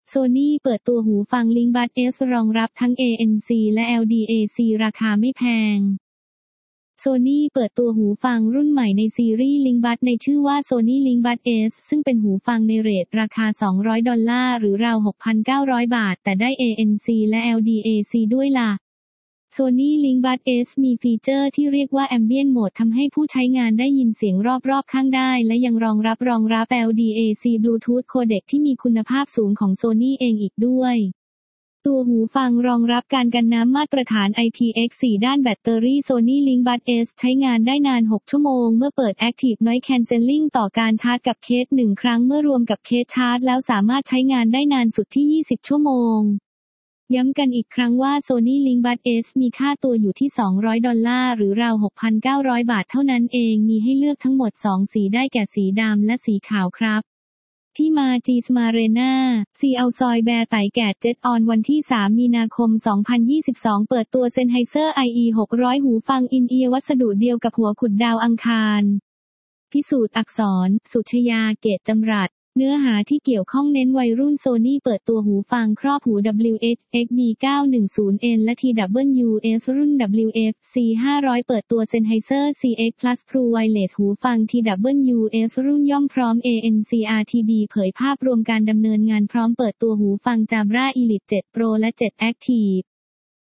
Sony เปิดตัวหูฟัง Linkbud S รองรับทั้ง ANC และ LDAC ราคาไม่แพง Sony เปิดตัวหูฟังรุ่นใหม่ในซีรีส์ Linkbud ในชื่อว่า Sony Linkbud S ซึ่งเป็นหูฟังในเรทราคา$200หรือราว 6,900 บาทแต่ได้ ANC และ LDAC ด้วยล่ะSony Linkbud S มีฟีเจอร์ที่เรียกว่า Ambient Mode ทำให้ผู้ใช้งานได้ยินเสียงรอบๆข้างได้และยังรองรับ LDAC Bluetooth Codec ที่มีคุณภาพสูงของ Sony เองอีกด้วยตัวหูฟังรองรับการกันน้ำมาตรฐาน IPX4 ด้านแบตเตอรี่ Sony Linkbud S ใช้งานได้นาน 6 ชั่วโมงเมื่อเปิด Active Noise Cancelling ต่อการชาร์จกับเคส 1 ครั้งเมื่อรวมกับเคสชาร์จแล้วสามารถใช้งานได้นานสุดที่ 20 ชั่วโมงย้ำกันอีกครั้งว่า Sony Linkbud S มีค่าตัวอยู่ที่$200หรือราว 6,900 บาทเท่านั้นเองมีให้เลือกทั้งหมด 2 สีได้แก่สีดำและสีขาวครับที่มา G Smarena C Alloy Bear ไต่แกด Jet On วันที่ 3 มีนาคม 2022 เปิดตัว Sennheiser IE 600 หูฟังอินเอียร์วัสดุเดียวกับหัวขุดดาวอังคารพิสูจน์อักษรสุชยาเกตจำรัดเนื้อหาที่เกี่ยวข้องเน้นวัยรุ่น Sony เปิดตัวหูฟังครอบหู WH-XB910N และ TWS รุ่น WF-C500 เปิดตัว Sennheiser CX Plus True Wireless หูฟัง TWS รุ่นย่อมพร้อม ANC RTB เผยภาพรวมการดำเนินงานพร้อมเปิดตัวหูฟัง Jabra Elite 7 Pro และ 7 Active